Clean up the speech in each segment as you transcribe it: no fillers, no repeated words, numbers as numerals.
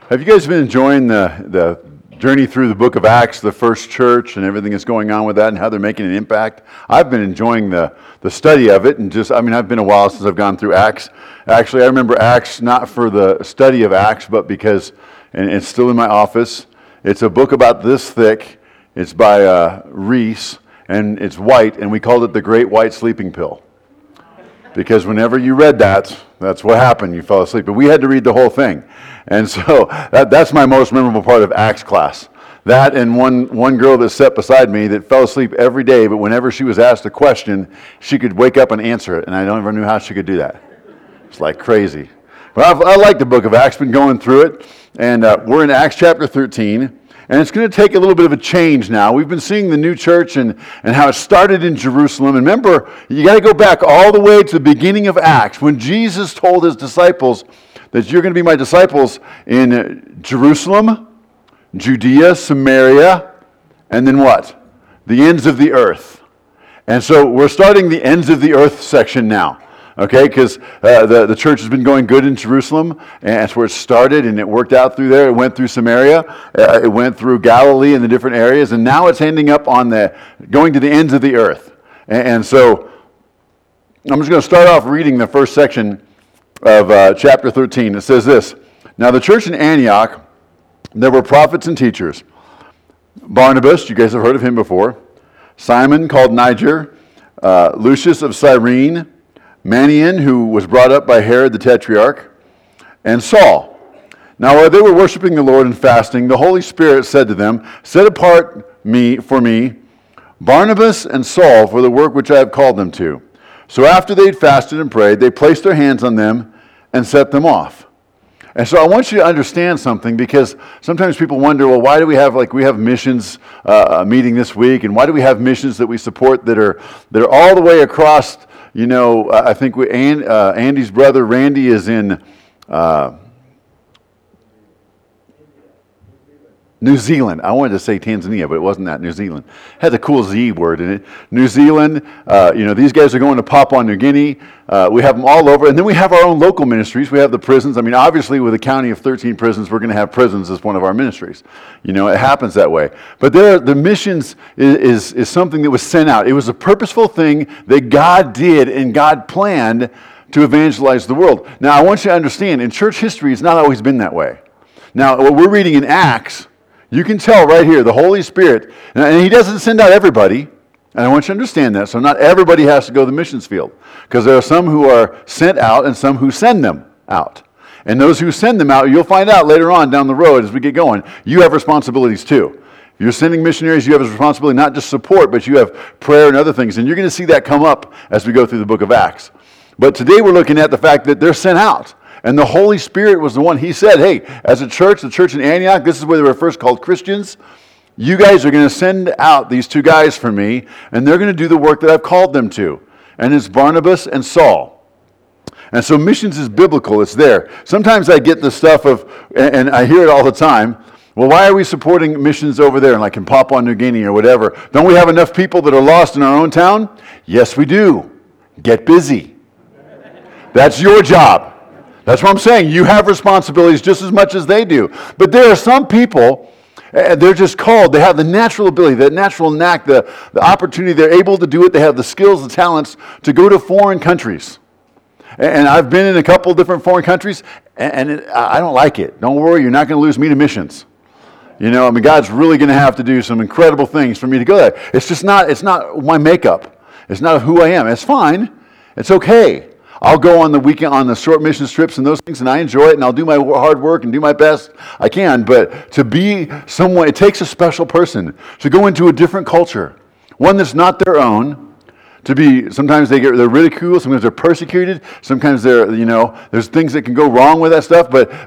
Have you guys been enjoying the journey through the book of Acts, the first church, and everything that's going on with that and how they're making an impact? I've been enjoying the study of it, and I've been a while since I've gone through Acts. Actually, I remember Acts not for the study of Acts, but because, and it's still in my office, it's a book about this thick. It's by Reese, and it's white, and we called it the Great White Sleeping Pill. Because whenever you read that, that's what happened. You fell asleep. But we had to read the whole thing. And so that's my most memorable part of Acts class. That and one girl that sat beside me that fell asleep every day, but whenever she was asked a question, she could wake up and answer it. And I don't ever knew how she could do that. It's like crazy. But I like the book of Acts, been going through it. And we're in Acts chapter 13. And it's going to take a little bit of a change now. We've been seeing the new church and how it started in Jerusalem. And remember, you got to go back all the way to the beginning of Acts when Jesus told his disciples that you're going to be my disciples in Jerusalem, Judea, Samaria, and then what? The ends of the earth. And so we're starting the ends of the earth section now. Okay, because the church has been going good in Jerusalem, and that's where it started, and it worked out through there. It went through Samaria, it went through Galilee and the different areas, and now it's ending up on going to the ends of the earth. And so I'm just going to start off reading the first section of chapter 13. It says this: Now the church in Antioch, there were prophets and teachers. Barnabas, you guys have heard of him before. Simon, called Niger. Lucius of Cyrene. Manaen, who was brought up by Herod the Tetrarch, and Saul. Now while they were worshiping the Lord and fasting, the Holy Spirit said to them, Set apart for me Barnabas and Saul for the work which I have called them to. So after they had fasted and prayed, they placed their hands on them and set them off. And so I want you to understand something, because sometimes people wonder, well, why do we have missions meeting this week, and why do we have missions that we support that are all the way across? You know, I think Andy's brother Randy is in New Zealand. I wanted to say Tanzania, but it wasn't that. New Zealand. It had a cool Z word in it. New Zealand, these guys are going to Papua New Guinea. We have them all over. And then we have our own local ministries. We have the prisons. I mean, obviously, with a county of 13 prisons, we're going to have prisons as one of our ministries. You know, it happens that way. But the missions is something that was sent out. It was a purposeful thing that God did and God planned to evangelize the world. Now, I want you to understand, in church history, it's not always been that way. Now, what we're reading in Acts, you can tell right here, the Holy Spirit, and He doesn't send out everybody, and I want you to understand that, so not everybody has to go to the missions field, because there are some who are sent out and some who send them out. And those who send them out, you'll find out later on down the road as we get going, you have responsibilities too. If you're sending missionaries, you have a responsibility not just support, but you have prayer and other things, and you're going to see that come up as we go through the book of Acts. But today we're looking at the fact that they're sent out. And the Holy Spirit was the one. He said, hey, as a church, the church in Antioch, this is where they were first called Christians. You guys are going to send out these two guys for me, and they're going to do the work that I've called them to. And it's Barnabas and Saul. And so missions is biblical. It's there. Sometimes I get the stuff and I hear it all the time, well, why are we supporting missions over there, like in Papua New Guinea or whatever? Don't we have enough people that are lost in our own town? Yes, we do. Get busy. That's your job. That's what I'm saying. You have responsibilities just as much as they do. But there are some people, they're just called. They have the natural ability, the natural knack, the opportunity. They're able to do it. They have the skills, the talents to go to foreign countries. And I've been in a couple different foreign countries, and I don't like it. Don't worry, you're not going to lose me to missions. You know, I mean, God's really going to have to do some incredible things for me to go there. It's not my makeup. It's not who I am. It's fine. It's okay. I'll go on the weekend, on the short mission trips and those things, and I enjoy it, and I'll do my hard work and do my best I can. But to be someone, it takes a special person to go into a different culture, one that's not their own. Sometimes they're ridiculed, sometimes they're persecuted, sometimes there's things that can go wrong with that stuff.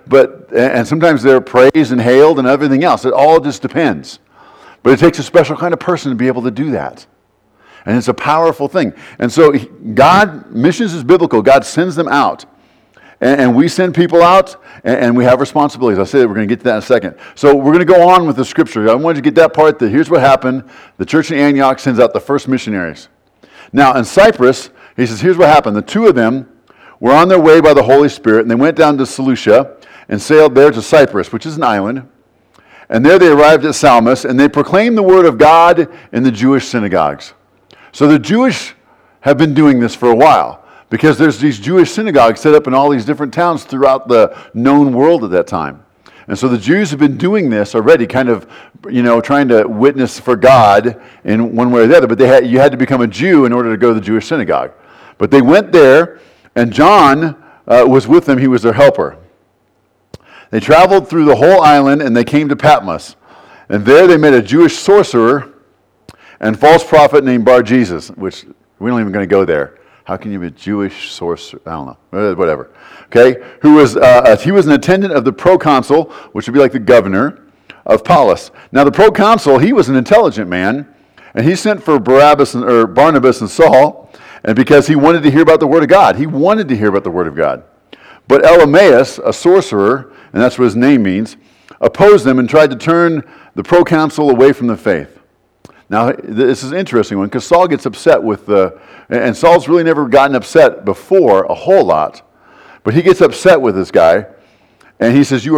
And sometimes they're praised and hailed and everything else. It all just depends. But it takes a special kind of person to be able to do that. And it's a powerful thing. And so missions is biblical. God sends them out. And we send people out, and we have responsibilities. I'll say that we're going to get to that in a second. So we're going to go on with the scripture. I wanted to get that part. Here's what happened. The church in Antioch sends out the first missionaries. Now in Cyprus, he says, here's what happened. The two of them were on their way by the Holy Spirit, and they went down to Seleucia. and sailed there to Cyprus, which is an island. And there they arrived at Salamis, and they proclaimed the word of God in the Jewish synagogues. So the Jewish have been doing this for a while, because there's these Jewish synagogues set up in all these different towns throughout the known world at that time. And so the Jews have been doing this already, kind of, trying to witness for God in one way or the other. But you had to become a Jew in order to go to the Jewish synagogue. But they went there, and John was with them. He was their helper. They traveled through the whole island, and they came to Patmos. And there they met a Jewish sorcerer and false prophet named Bar-Jesus, which we don't even going to go there. How can you be a Jewish sorcerer? I don't know. Whatever. Okay? He was an attendant of the proconsul, which would be like the governor of Paulus. Now the proconsul, he was an intelligent man, and he sent for Barnabas and Saul, and because he wanted to hear about the word of God. He wanted to hear about the word of God. But Elymas, a sorcerer, and that's what his name means, opposed them and tried to turn the proconsul away from the faith. Now, this is an interesting one, because Saul gets upset and Saul's really never gotten upset before a whole lot, but he gets upset with this guy, and he says,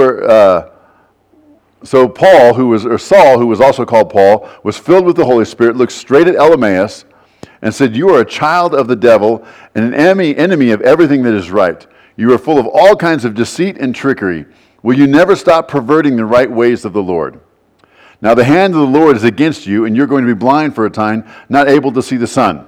so Saul, who was also called Paul, was filled with the Holy Spirit, looked straight at Elymas, and said, "You are a child of the devil, and an enemy of everything that is right. You are full of all kinds of deceit and trickery. Will you never stop perverting the right ways of the Lord? Now the hand of the Lord is against you, and you're going to be blind for a time, not able to see the sun."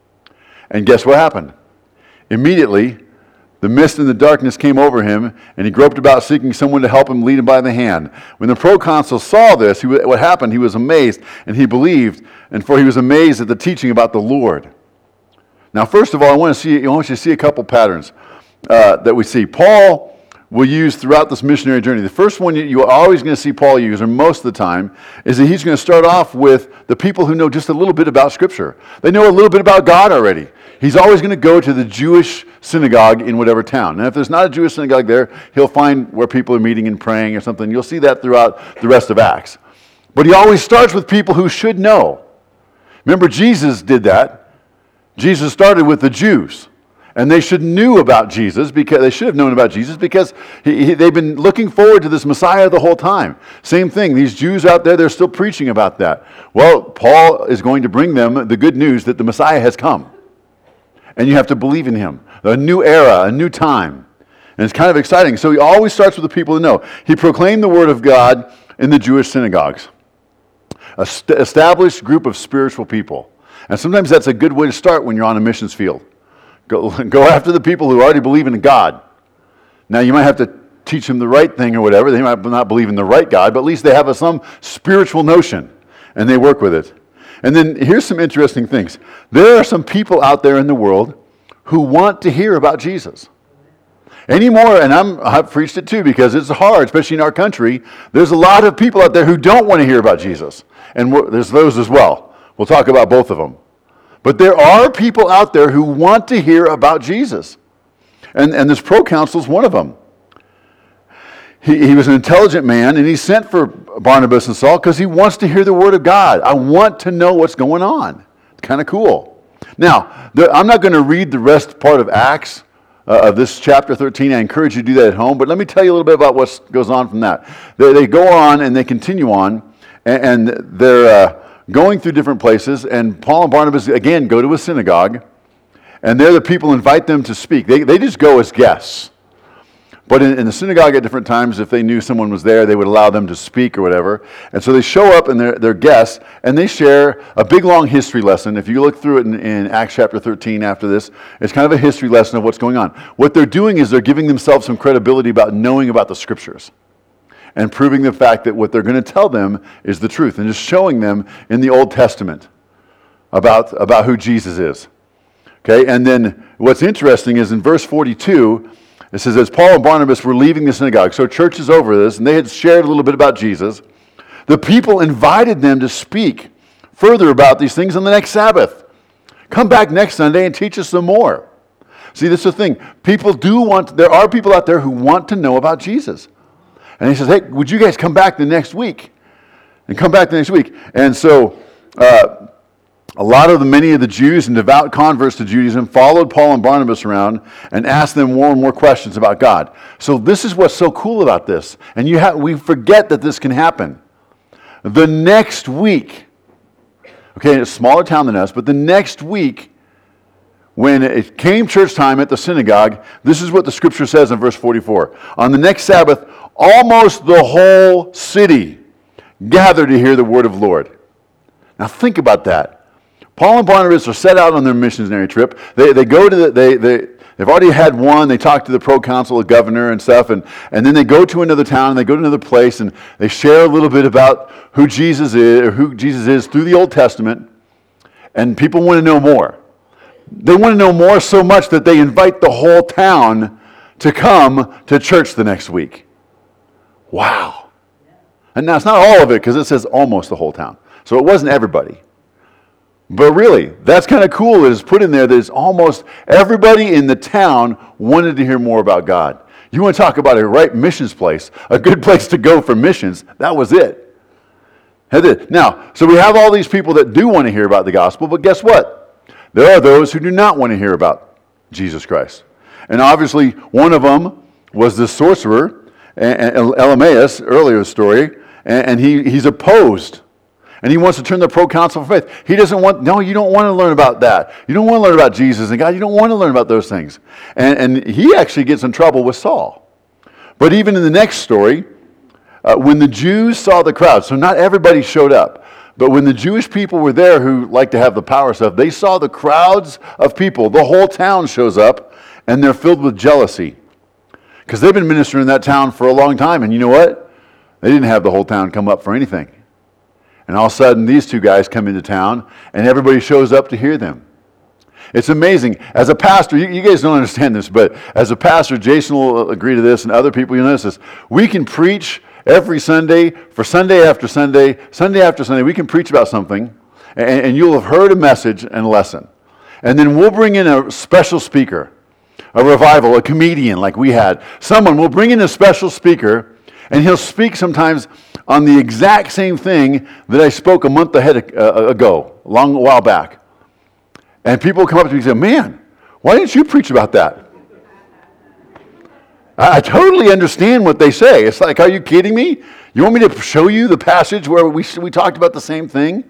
And guess what happened? Immediately, the mist and the darkness came over him, and he groped about seeking someone to help him, lead him by the hand. When the proconsul saw this, what happened, he was amazed, and he believed, and for he was amazed at the teaching about the Lord. Now, first of all, I want you to see a couple patterns that we see. Paul will use throughout this missionary journey. The first one you're always going to see Paul use, or most of the time, is that he's going to start off with the people who know just a little bit about Scripture. They know a little bit about God already. He's always going to go to the Jewish synagogue in whatever town. And if there's not a Jewish synagogue there, he'll find where people are meeting and praying or something. You'll see that throughout the rest of Acts. But he always starts with people who should know. Remember, Jesus did that. Jesus started with the Jews. And they should have known about Jesus because they've been looking forward to this Messiah the whole time. Same thing, these Jews out there, they're still preaching about that. Well, Paul is going to bring them the good news that the Messiah has come. And you have to believe in him. A new era, a new time. And it's kind of exciting. So he always starts with the people that know. He proclaimed the word of God in the Jewish synagogues. An established group of spiritual people. And sometimes that's a good way to start when you're on a missions field. Go after the people who already believe in God. Now, you might have to teach them the right thing or whatever. They might not believe in the right God, but at least they have some spiritual notion, and they work with it. And then here's some interesting things. There are some people out there in the world who want to hear about Jesus. Anymore, and I've preached it too because it's hard, especially in our country. There's a lot of people out there who don't want to hear about Jesus. And there's those as well. We'll talk about both of them. But there are people out there who want to hear about Jesus. And this proconsul is one of them. He was an intelligent man, and he sent for Barnabas and Saul because he wants to hear the word of God. I want to know what's going on. It's kind of cool. Now, I'm not going to read the rest part of Acts of this chapter 13. I encourage you to do that at home. But let me tell you a little bit about what goes on from that. They go on and they continue on, and they're going through different places, and Paul and Barnabas, again, go to a synagogue, and there the people invite them to speak. They just go as guests. But in the synagogue at different times, if they knew someone was there, they would allow them to speak or whatever. And so they show up, and they're guests, and they share a big, long history lesson. If you look through it in Acts chapter 13 after this, it's kind of a history lesson of what's going on. What they're doing is they're giving themselves some credibility about knowing about the Scriptures, and proving the fact that what they're going to tell them is the truth, and just showing them in the Old Testament about who Jesus is. Okay, and then what's interesting is in verse 42, it says, as Paul and Barnabas were leaving the synagogue, so church is over this, and they had shared a little bit about Jesus, the people invited them to speak further about these things on the next Sabbath. Come back next Sunday and teach us some more. See, this is the thing. There are people out there who want to know about Jesus. And he says, hey, would you guys come back the next week? And come back the next week. And so Many of the Jews and devout converts to Judaism followed Paul and Barnabas around and asked them more and more questions about God. So this is what's so cool about this. And we forget that this can happen. The next week, okay, it's a smaller town than us, but the next week, when it came church time at the synagogue, this is what the scripture says in verse 44. On the next Sabbath, almost the whole city gathered to hear the word of the Lord. Now think about that. Paul and Barnabas are set out on their missionary trip. They go to they've already had one. They talk to the proconsul, the governor and stuff, and then they go to another town, and they go to another place, and they share a little bit about who Jesus is through the Old Testament, and people want to know more. They want to know more so much that they invite the whole town to come to church the next week. Wow. And now it's not all of it, because it says almost the whole town. So it wasn't everybody. But really, that's kind of cool. It is put in there that it's almost everybody in the town wanted to hear more about God. You want to talk about a right missions place, a good place to go for missions, that was it. Now, so we have all these people that do want to hear about the gospel, but guess what? There are those who do not want to hear about Jesus Christ. And obviously, one of them was the sorcerer, Elymas, earlier story, and he's opposed. And he wants to turn the proconsul for faith. You don't want to learn about that. You don't want to learn about Jesus and God. You don't want to learn about those things. And he actually gets in trouble with Saul. But even in the next story, when the Jews saw the crowd, so not everybody showed up, but when the Jewish people were there who like to have the power stuff, they saw the crowds of people. The whole town shows up, and they're filled with jealousy. Because they've been ministering in that town for a long time, and you know what? They didn't have the whole town come up for anything. And all of a sudden, these two guys come into town, and everybody shows up to hear them. It's amazing. As a pastor, you guys don't understand this, but as a pastor, Jason will agree to this, and other people, you'll notice this. We can preach every Sunday, for Sunday after Sunday, Sunday after Sunday. We can preach about something, and you'll have heard a message and a lesson. And then we'll bring in a special speaker, a revival, a comedian like we had. Someone will bring in a special speaker, and he'll speak sometimes on the exact same thing that I spoke a month ago, a while back. And people come up to me and say, man, why didn't you preach about that? I totally understand what they say. It's like, are you kidding me? You want me to show you the passage where we talked about the same thing?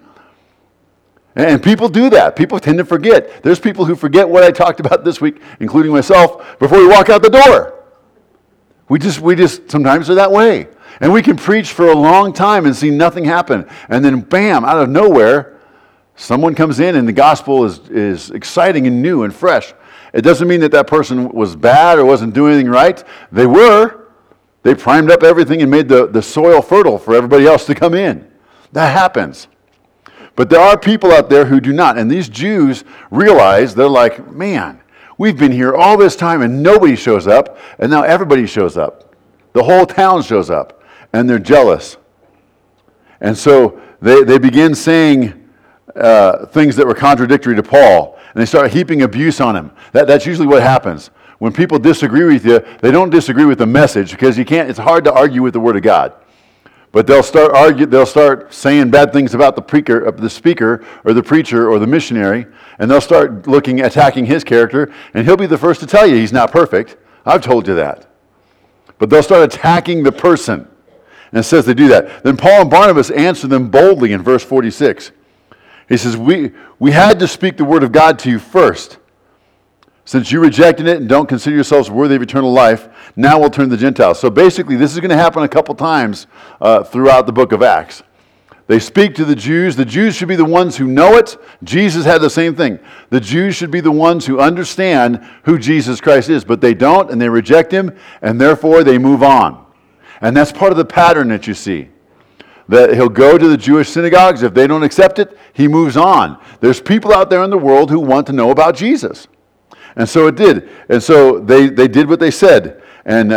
And people do that. People tend to forget. There's people who forget what I talked about this week, including myself, before we walk out the door. We just sometimes are that way. And we can preach for a long time and see nothing happen. And then bam, out of nowhere, someone comes in and the gospel is exciting and new and fresh. It doesn't mean that person was bad or wasn't doing anything right. They were. They primed up everything and made the soil fertile for everybody else to come in. That happens. But there are people out there who do not. And these Jews realize, they're like, man, we've been here all this time and nobody shows up. And now everybody shows up. The whole town shows up. And they're jealous. And so they begin saying things that were contradictory to Paul. And they start heaping abuse on him. That's usually what happens. When people disagree with you, they don't disagree with the message, because it's hard to argue with the Word of God. But they'll start saying bad things about the speaker or the preacher or the missionary, and they'll start attacking his character, and he'll be the first to tell you he's not perfect. I've told you that. But they'll start attacking the person. And it says they do that. Then Paul and Barnabas answer them boldly in verse 46. He says, we had to speak the word of God to you first. Since you rejected it and don't consider yourselves worthy of eternal life, now we'll turn to the Gentiles. So basically, this is going to happen a couple times throughout the book of Acts. They speak to the Jews. The Jews should be the ones who know it. Jesus had the same thing. The Jews should be the ones who understand who Jesus Christ is, but they don't, and they reject him, and therefore they move on. And that's part of the pattern that you see. That he'll go to the Jewish synagogues. If they don't accept it, he moves on. There's people out there in the world who want to know about Jesus. And so it did. And so they did what they said. And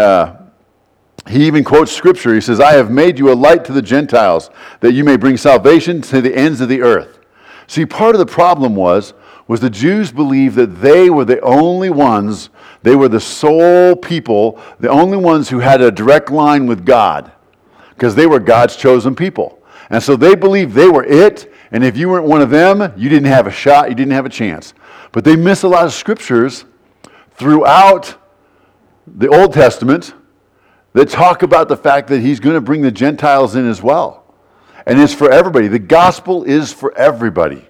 he even quotes scripture. He says, I have made you a light to the Gentiles, that you may bring salvation to the ends of the earth. See, part of the problem was the Jews believed that they were the only ones, they were the sole people, the only ones who had a direct line with God, because they were God's chosen people. And so they believed they were it, And if you weren't one of them, you didn't have a shot, you didn't have a chance. But they miss a lot of scriptures throughout the Old Testament that talk about the fact that he's going to bring the Gentiles in as well. And it's for everybody. The gospel is for everybody.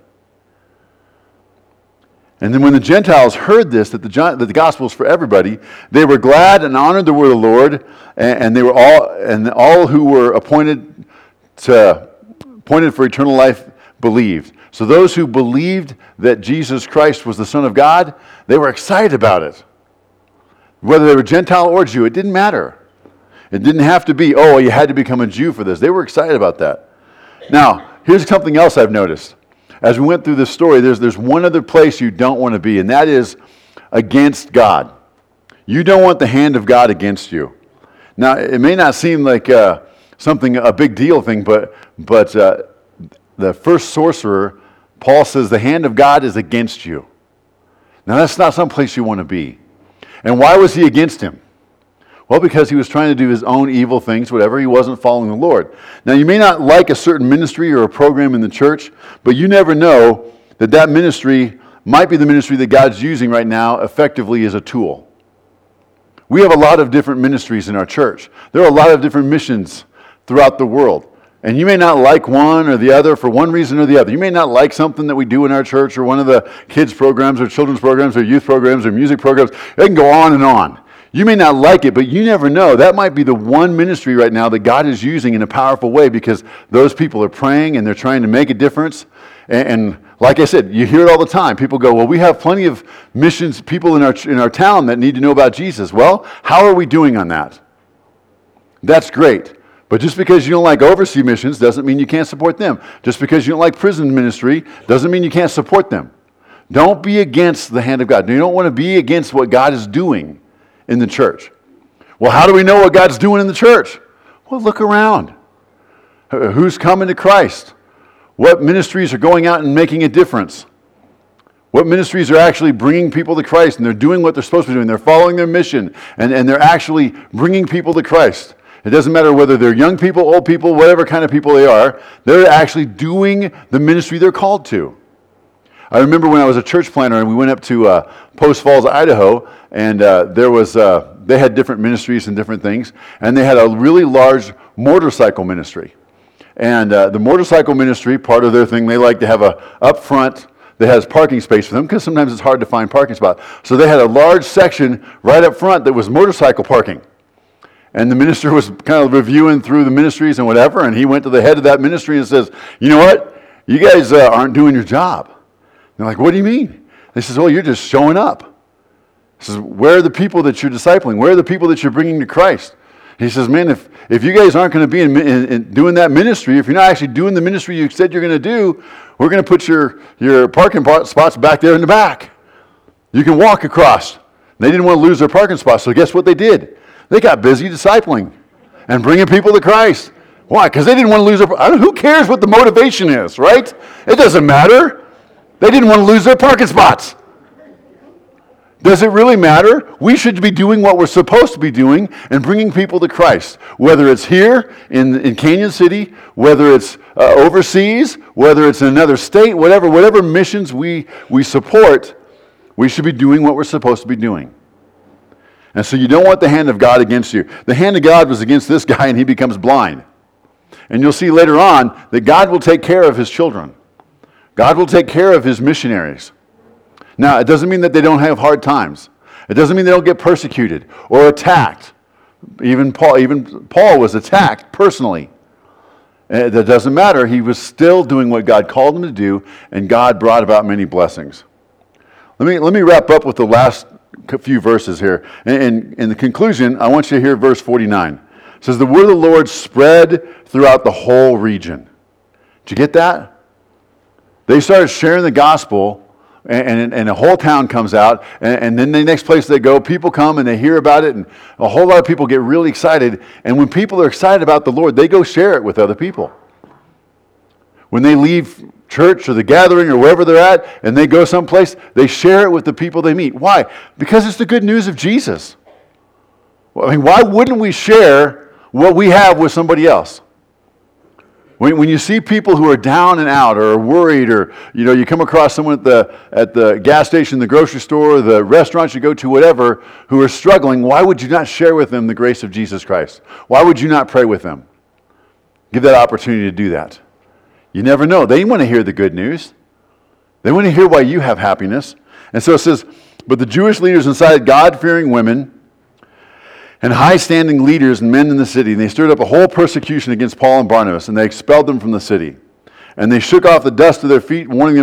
And then when the Gentiles heard this, that the gospel is for everybody, they were glad and honored the word of the Lord, and they were all who were appointed for eternal life believed. So those who believed that Jesus Christ was the Son of God, they were excited about it. Whether they were Gentile or Jew, it didn't matter. It didn't have to be, oh, you had to become a Jew for this. They were excited about that. Now, here's something else I've noticed. As we went through this story, there's one other place you don't want to be, and that is against God. You don't want the hand of God against you. Now, it may not seem like a big deal thing, but the first sorcerer, Paul says the hand of God is against you. Now, that's not some place you want to be. And why was he against him? Well, because he was trying to do his own evil things, whatever. He wasn't following the Lord. Now, you may not like a certain ministry or a program in the church, but you never know that ministry might be the ministry that God's using right now effectively as a tool. We have a lot of different ministries in our church. There are a lot of different missions throughout the world. And you may not like one or the other for one reason or the other. You may not like something that we do in our church or one of the kids' programs or children's programs or youth programs or music programs. It can go on and on. You may not like it, but you never know. That might be the one ministry right now that God is using in a powerful way because those people are praying and they're trying to make a difference. And like I said, you hear it all the time. People go, well, we have plenty of missions people in our town that need to know about Jesus. Well, how are we doing on that? That's great. But just because you don't like overseas missions doesn't mean you can't support them. Just because you don't like prison ministry doesn't mean you can't support them. Don't be against the hand of God. You don't want to be against what God is doing in the church. Well, how do we know what God's doing in the church? Well, look around. Who's coming to Christ? What ministries are going out and making a difference? What ministries are actually bringing people to Christ and they're doing what they're supposed to be doing? They're following their mission and they're actually bringing people to Christ. It doesn't matter whether they're young people, old people, whatever kind of people they are. They're actually doing the ministry they're called to. I remember when I was a church planter and we went up to Post Falls, Idaho, and they had different ministries and different things, and they had a really large motorcycle ministry. And the motorcycle ministry, part of their thing, they like to have up front that has parking space for them because sometimes it's hard to find parking spots. So they had a large section right up front that was motorcycle parking. And the minister was kind of reviewing through the ministries and whatever, and he went to the head of that ministry and says, you know what? You guys aren't doing your job. They're like, what do you mean? They says, oh, you're just showing up. He says, where are the people that you're discipling? Where are the people that you're bringing to Christ? He says, man, if you guys aren't going to be in doing that ministry, if you're not actually doing the ministry you said you're going to do, we're going to put your parking spots back there in the back. You can walk across. They didn't want to lose their parking spots, so guess what they did? They got busy discipling and bringing people to Christ. Why? Because they didn't want to lose their... Who cares what the motivation is, right? It doesn't matter. They didn't want to lose their parking spots. Does it really matter? We should be doing what we're supposed to be doing and bringing people to Christ. Whether it's here in Canyon City, whether it's overseas, whether it's in another state, whatever missions we support, we should be doing what we're supposed to be doing. And so you don't want the hand of God against you. The hand of God was against this guy and he becomes blind. And you'll see later on that God will take care of his children. God will take care of his missionaries. Now, it doesn't mean that they don't have hard times. It doesn't mean they don't get persecuted or attacked. Even Paul was attacked personally. That doesn't matter. He was still doing what God called him to do, and God brought about many blessings. Let me wrap up with the last few verses here. And in the conclusion, I want you to hear verse 49. It says, the word of the Lord spread throughout the whole region. Did you get that? They started sharing the gospel, and a whole town comes out, and then the next place they go, people come and they hear about it, and a whole lot of people get really excited. And when people are excited about the Lord, they go share it with other people. When they leave church or the gathering or wherever they're at, and they go someplace, they share it with the people they meet. Why? Because it's the good news of Jesus. Well, I mean, why wouldn't we share what we have with somebody else? When you see people who are down and out or are worried, or you come across someone at the gas station, the grocery store, the restaurant you go to, whatever, who are struggling, why would you not share with them the grace of Jesus Christ? Why would you not pray with them? Give that opportunity to do that. You never know. They want to hear the good news. They want to hear why you have happiness. And so it says, but the Jewish leaders incited God-fearing women and high-standing leaders and men in the city, and they stirred up a whole persecution against Paul and Barnabas, and they expelled them from the city. And they shook off the dust of their feet, warning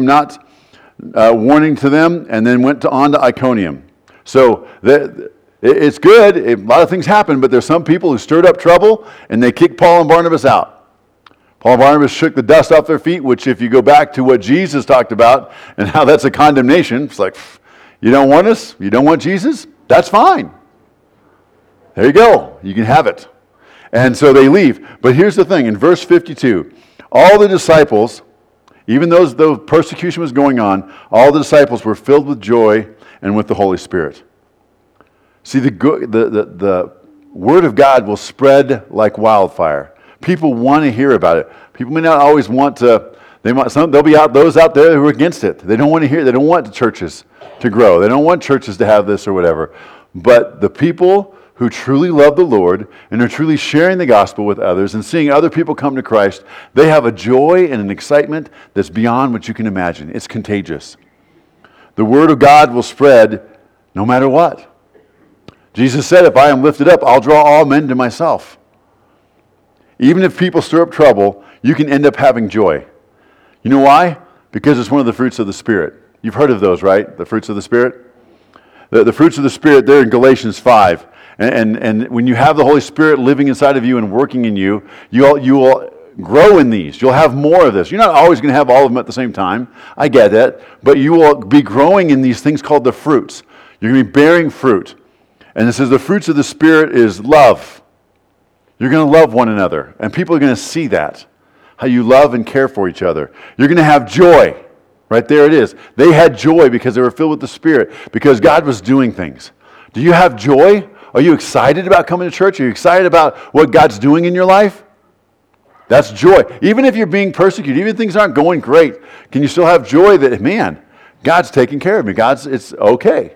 to them, and then went on to Iconium. So it's good. A lot of things happen, but there's some people who stirred up trouble, and they kicked Paul and Barnabas out. Paul and Barnabas shook the dust off their feet, which if you go back to what Jesus talked about and how that's a condemnation, it's like, you don't want us? You don't want Jesus? That's fine. There you go. You can have it. And so they leave. But here's the thing. In verse 52, all the disciples, even though persecution was going on, all the disciples were filled with joy and with the Holy Spirit. See, the Word of God will spread like wildfire. People want to hear about it. People may not always want to. There'll be those out there who are against it. They don't want to hear. They don't want the churches to grow. They don't want churches to have this or whatever. But the people who truly love the Lord and are truly sharing the gospel with others and seeing other people come to Christ, they have a joy and an excitement that's beyond what you can imagine. It's contagious. The Word of God will spread no matter what. Jesus said, if I am lifted up, I'll draw all men to myself. Even if people stir up trouble, you can end up having joy. You know why? Because it's one of the fruits of the Spirit. You've heard of those, right? The fruits of the Spirit? The fruits of the Spirit, they're in Galatians 5. And when you have the Holy Spirit living inside of you and working in you, you will grow in these. You'll have more of this. You're not always going to have all of them at the same time. I get that. But you will be growing in these things called the fruits. You're going to be bearing fruit. And it says the fruits of the Spirit is love. You're going to love one another. And people are going to see that, how you love and care for each other. You're going to have joy. Right there it is. They had joy because they were filled with the Spirit, because God was doing things. Do you have joy? Are you excited about coming to church? Are you excited about what God's doing in your life? That's joy. Even if you're being persecuted, even if things aren't going great, can you still have joy that, man, God's taking care of me. It's okay.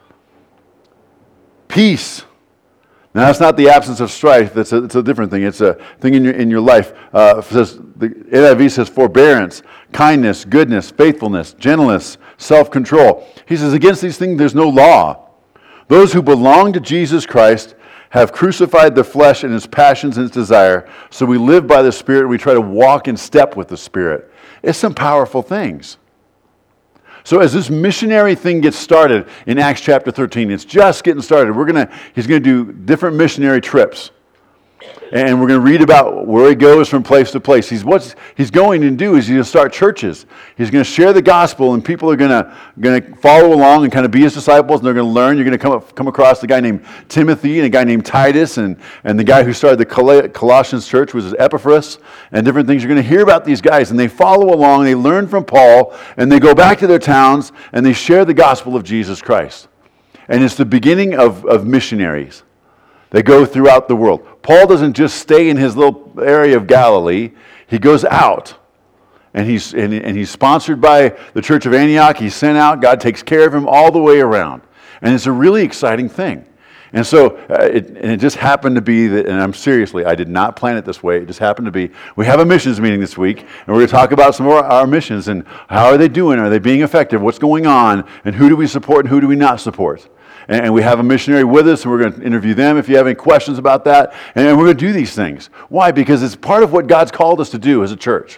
Peace. Now, that's not the absence of strife. It's a different thing. It's a thing in your life. The NIV says forbearance, kindness, goodness, faithfulness, gentleness, self-control. He says against these things there's no law. Those who belong to Jesus Christ have crucified the flesh and its passions and its desire. So we live by the Spirit and we try to walk in step with the Spirit. It's some powerful things. So as this missionary thing gets started in Acts chapter 13, it's just getting started. He's going to do different missionary trips. And we're going to read about where he goes from place to place. What he's going to do is he's going to start churches. He's going to share the gospel, and people are going to follow along and kind of be his disciples, and they're going to learn. You're going to come across a guy named Timothy and a guy named Titus, and the guy who started the Colossians church was Epaphras, and different things. You're going to hear about these guys, and they follow along. They learn from Paul, and they go back to their towns, and they share the gospel of Jesus Christ. And it's the beginning of missionaries. They go throughout the world. Paul doesn't just stay in his little area of Galilee. He goes out, and he's sponsored by the Church of Antioch. He's sent out. God takes care of him all the way around. And it's a really exciting thing. And so it just happened to be that, and I did not plan it this way. It just happened to be, we have a missions meeting this week, and we're going to talk about some of our missions and how are they doing? Are they being effective? What's going on? And who do we support and who do we not support? And we have a missionary with us, and we're going to interview them if you have any questions about that. And we're going to do these things. Why? Because it's part of what God's called us to do as a church.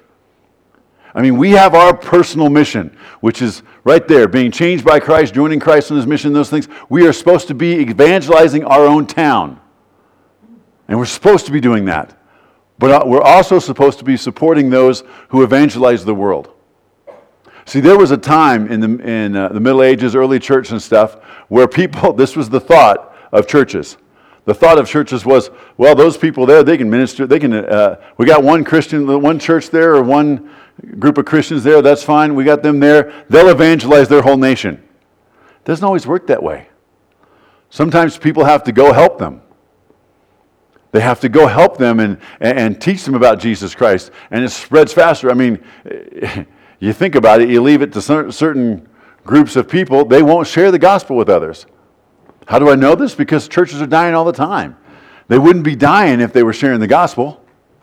I mean, we have our personal mission, which is right there, being changed by Christ, joining Christ in his mission, those things. We are supposed to be evangelizing our own town. And we're supposed to be doing that. But we're also supposed to be supporting those who evangelize the world. See, there was a time in the Middle Ages, early church and stuff, where this was the thought of churches. The thought of churches was, well, those people there, they can minister, we got one Christian, one church there, or one group of Christians there, that's fine, we got them there, they'll evangelize their whole nation. It doesn't always work that way. Sometimes people have to go help them. They have to go help them and teach them about Jesus Christ. And it spreads faster. I mean, you think about it, you leave it to certain groups of people, they won't share the gospel with others. How do I know this? Because churches are dying all the time. They wouldn't be dying if they were sharing the gospel.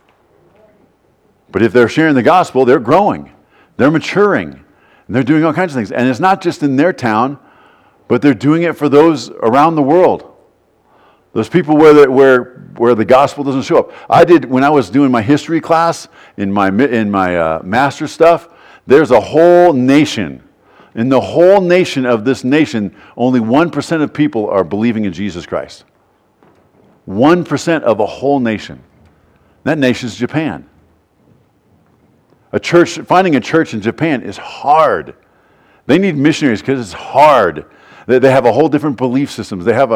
But if they're sharing the gospel, they're growing. They're maturing. And they're doing all kinds of things. And it's not just in their town, but they're doing it for those around the world. Those people where the gospel doesn't show up. I did, when I was doing my history class in my master's stuff, there's a whole nation. In the whole nation of this nation, only 1% of people are believing in Jesus Christ. 1% of a whole nation. That nation is Japan. Finding a church in Japan is hard. They need missionaries because it's hard. They have a whole different belief systems. They have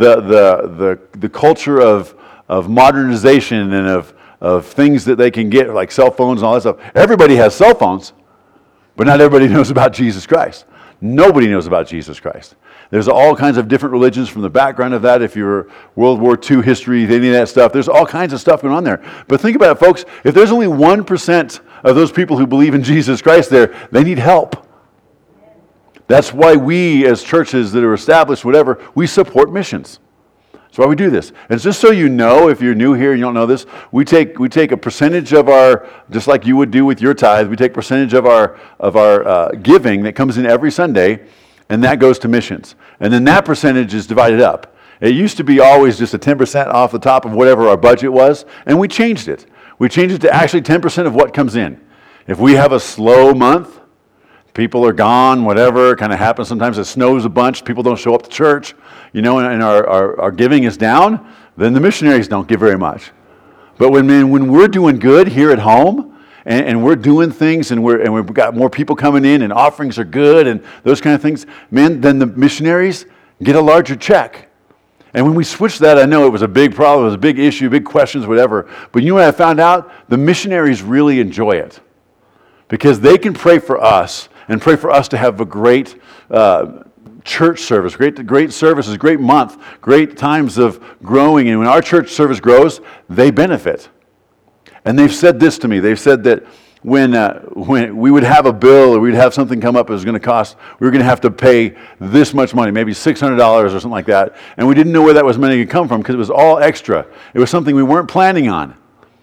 the culture of modernization and of things that they can get, like cell phones and all that stuff. Everybody has cell phones, but not everybody knows about Jesus Christ. Nobody knows about Jesus Christ. There's all kinds of different religions from the background of that. If you're World War II history, any of that stuff, there's all kinds of stuff going on there. But think about it, folks. If there's only 1% of those people who believe in Jesus Christ there, they need help. That's why we, as churches that are established, whatever, we support missions. That's why we do this. And just so you know, if you're new here and you don't know this, we take a percentage of our, just like you would do with your tithe, we take a percentage of our giving that comes in every Sunday, and that goes to missions. And then that percentage is divided up. It used to be always just a 10% off the top of whatever our budget was, and we changed it. We changed it to actually 10% of what comes in. If we have a slow month, people are gone, whatever, kind of happens. Sometimes it snows a bunch, people don't show up to church, and our giving is down, then the missionaries don't give very much. But when we're doing good here at home, and we're doing things, and we've got more people coming in, and offerings are good, and those kind of things, then the missionaries get a larger check. And when we switched that, I know it was a big problem, it was a big issue, big questions, whatever. But you know what I found out? The missionaries really enjoy it. Because they can pray for us, and pray for us to have a great church service, great services, great month, great times of growing. And when our church service grows, they benefit. And they've said this to me. They've said that when we would have a bill or we'd have something come up that was going to cost, we were going to have to pay this much money, maybe $600 or something like that. And we didn't know where that was money to come from because it was all extra. It was something we weren't planning on.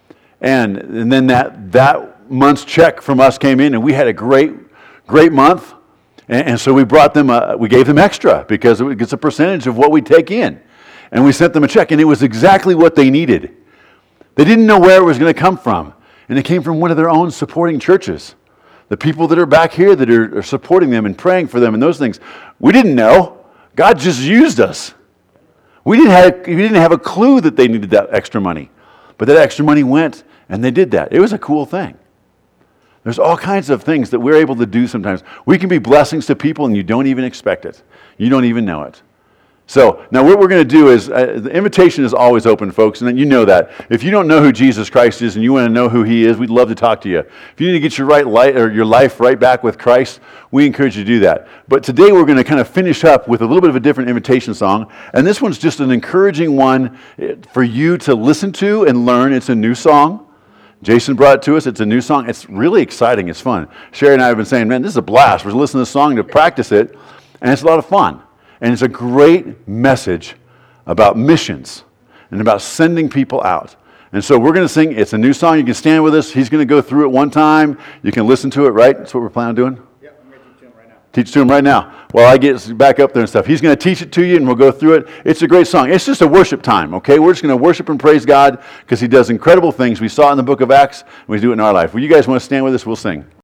And then that month's check from us came in, and we had a great month. And so we brought them, we gave them extra because it's a percentage of what we take in. And we sent them a check, and it was exactly what they needed. They didn't know where it was going to come from. And it came from one of their own supporting churches. The people that are back here that are supporting them and praying for them and those things. We didn't know. God just used us. We didn't have a clue that they needed that extra money. But that extra money went, and they did that. It was a cool thing. There's all kinds of things that we're able to do sometimes. We can be blessings to people, and you don't even expect it. You don't even know it. So now what we're going to do is, the invitation is always open, folks, and then you know that. If you don't know who Jesus Christ is and you want to know who He is, we'd love to talk to you. If you need to get your life right back with Christ, we encourage you to do that. But today we're going to kind of finish up with a little bit of a different invitation song, and this one's just an encouraging one for you to listen to and learn. It's a new song. Jason brought it to us. It's a new song. It's really exciting. It's fun. Sherry and I have been saying, man, this is a blast. We're listening to this song to practice it, and it's a lot of fun. And it's a great message about missions and about sending people out. And so we're going to sing. It's a new song. You can stand with us. He's going to go through it one time. You can listen to it, right? That's what we're planning on doing? Yeah, I'm going to teach him right now. Teach to him right now. While I get back up there and stuff. He's going to teach it to you, and we'll go through it. It's a great song. It's just a worship time, okay? We're just going to worship and praise God because He does incredible things. We saw it in the book of Acts, and we do it in our life. Well, you guys want to stand with us? We'll sing.